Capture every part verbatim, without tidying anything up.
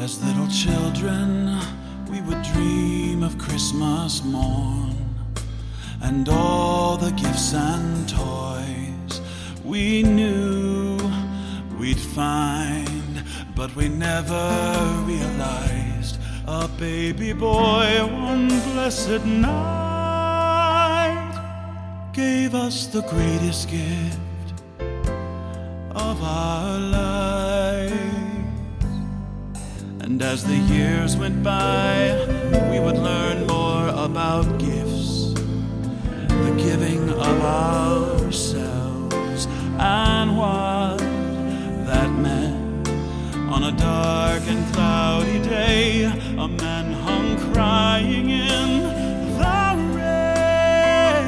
As little children, we would dream of Christmas morn and all the gifts and toys we knew we'd find, but we never realized a baby boy one blessed night gave us the greatest gift of our lives. And as the years went by, we would learn more about gifts, the giving of ourselves, and what that meant. On a dark and cloudy day, a man hung crying in the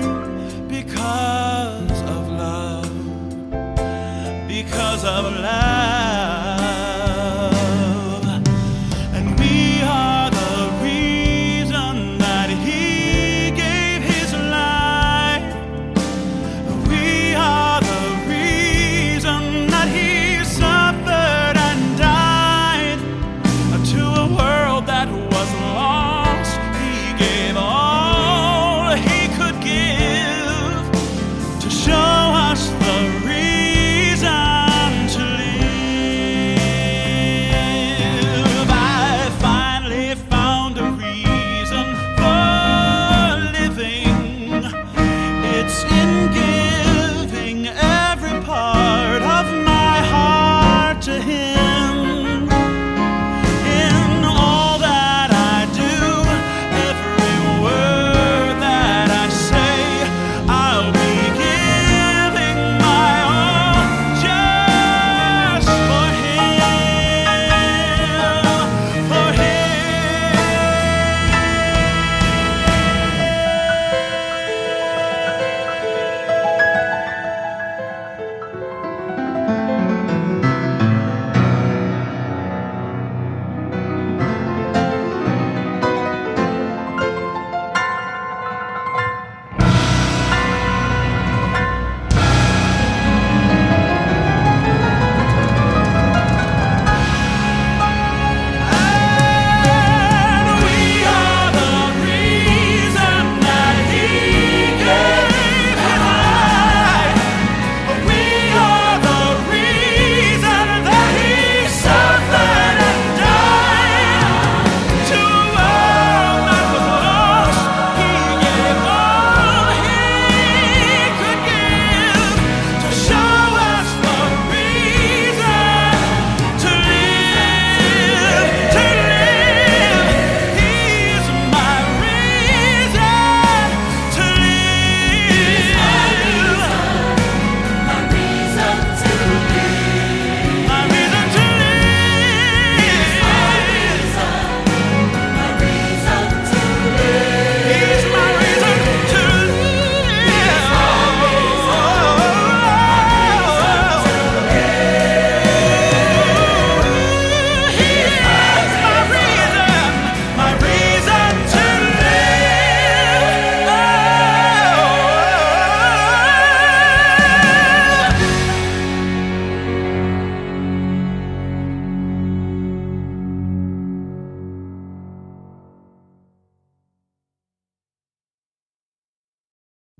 rain because of love, because of love.